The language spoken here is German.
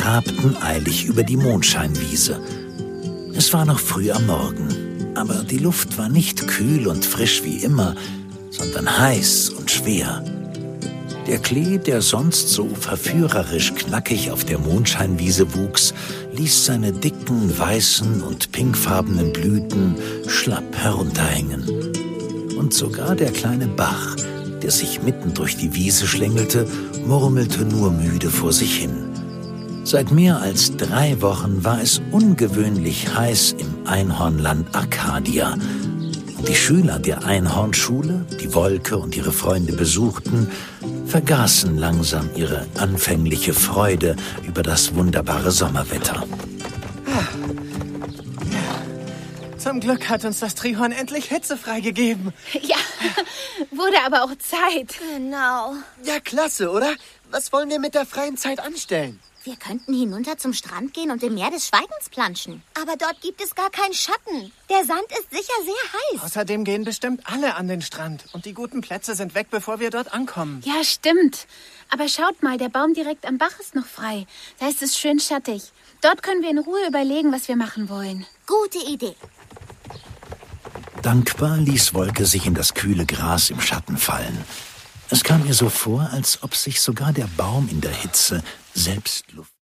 trabten eilig über die Mondscheinwiese. Es war noch früh am Morgen, aber die Luft war nicht kühl und frisch wie immer, sondern heiß und schwer. Der Klee, der sonst so verführerisch knackig auf der Mondscheinwiese wuchs, ließ seine dicken, weißen und pinkfarbenen Blüten schlapp herunterhängen. Und sogar der kleine Bach, der sich mitten durch die Wiese schlängelte, murmelte nur müde vor sich hin. Seit mehr als 3 Wochen war es ungewöhnlich heiß im Einhornland Arcadia. Und die Schüler der Einhornschule, die Wolke und ihre Freunde besuchten, vergaßen langsam ihre anfängliche Freude über das wunderbare Sommerwetter. Zum Glück hat uns das Trihorn endlich Hitze freigegeben. Ja, wurde aber auch Zeit. Genau. Ja, klasse, oder? Was wollen wir mit der freien Zeit anstellen? Wir könnten hinunter zum Strand gehen und im Meer des Schweigens planschen. Aber dort gibt es gar keinen Schatten. Der Sand ist sicher sehr heiß. Außerdem gehen bestimmt alle an den Strand. Und die guten Plätze sind weg, bevor wir dort ankommen. Ja, stimmt. Aber schaut mal, der Baum direkt am Bach ist noch frei. Da ist es schön schattig. Dort können wir in Ruhe überlegen, was wir machen wollen. Gute Idee. Dankbar ließ Wolke sich in das kühle Gras im Schatten fallen. Es kam ihr so vor, als ob sich sogar der Baum in der Hitze selbst Luft